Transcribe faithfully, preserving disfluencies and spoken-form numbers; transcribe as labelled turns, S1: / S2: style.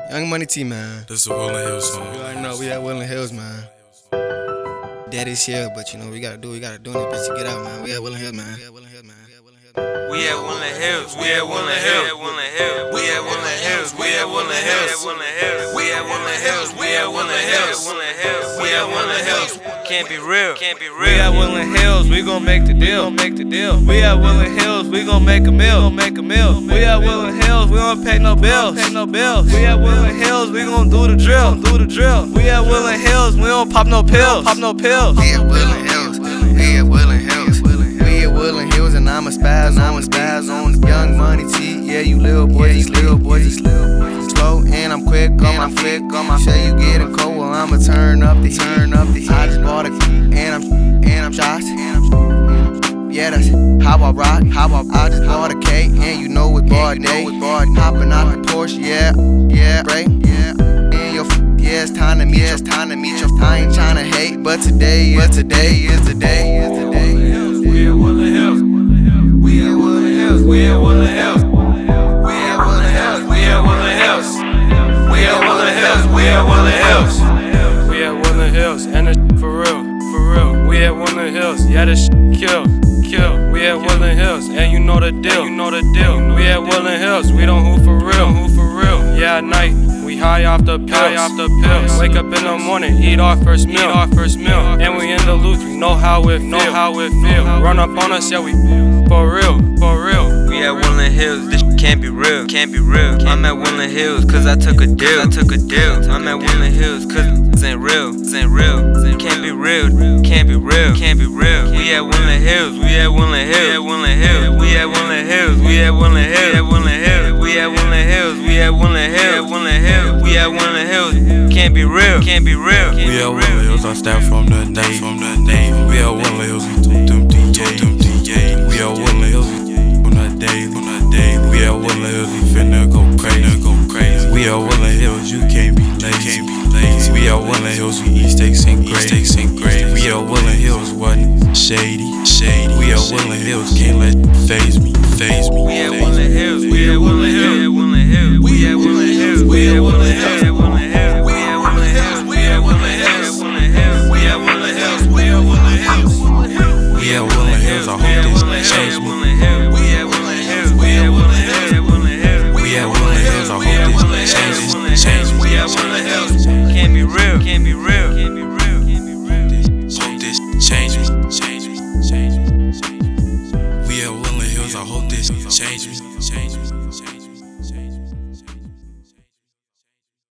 S1: Young Money T, man.
S2: This is a Woodland Hills song.
S1: You already know we at Woodland Hills, man. Daddy's here, but you know we gotta do, we gotta do this bitch to get out, man. We at Woodland Hills, man. We at Woodland Hills, man.
S3: We at Woodland Hills, we at Woodland Hills, we at Woodland Hills, we at Woodland Hills, we at Woodland Hills, we at Woodland Hills, we at Woodland Hills. Can't be real, can't be real.
S4: We at Woodland Hills, we gon' make the deal, make the deal. We at Woodland Hills, we gon' make a meal, make a meal. We at Woodland Hills, we don't pay no bills, pay no bills. We at Woodland Hills, we gon' do the drill, do the drill. We at Woodland Hills, we don't pop no pills, pop no pills.
S1: We at Woodland Hills, we at Woodland Hills, we at Woodland Hills, and I'm a spaz, I'm a spaz on Young Money T. Yeah, you little boys, these little boys, these little boys. Slow and I'm quick on my quick on my. Say you getting cold, well I'ma turn up the turn up the heat. I just bought a and I'm and I'm shots. Yeah, that's how I rock, how I I just bought a cake and you know it's bar day. Hopping out the Porsche, yeah, yeah, right, yeah. And your yeah, it's time to meet, yeah, it's time to meet your. I ain't tryna hate, but today, but today is the day, is the day.
S3: We at Woodland Hills, we at Woodland Hills, we at Woodland Hills, we at Woodland Hills, we at Woodland Hills, we at Woodland Hills, we at Woodland Hills,
S4: We at Woodland Hills, and this for real, for real. We at Woodland Hills, yeah, this kill, kill. We at Woodland Hills, and you know the deal, you know the deal. We at Woodland Hills, we don't hoop for real, hoop for real. Yeah, at night we high off the pills, high off the pills. Wake up in the morning, eat our first meal, eat our first meal. And we in the loot, we know how it feel, know how it feel. Run up on us, yeah, we for real, for real.
S3: We at Woodland Hills, this can't be real, can't be real. I'm at Woodland Hills cause I took a deal, I took a deal. I'm at Woodland Hills cause this ain't real, this ain't real. Can't be real, can't be real, can't be real. We at Woodland Hills, we at Woodland Hills, we at Woodland Hills, we at Woodland Hills, we at Woodland Hills, we at Woodland Hills, we at Woodland Hills, we at Woodland Hills. Can't be real, can't be real.
S2: We at Woodland Hills, I stand from the Navy. We at Woodland Hills, we took them D Js. We at Woodland Hills, on that day, on that day. We at Woodland Hills, we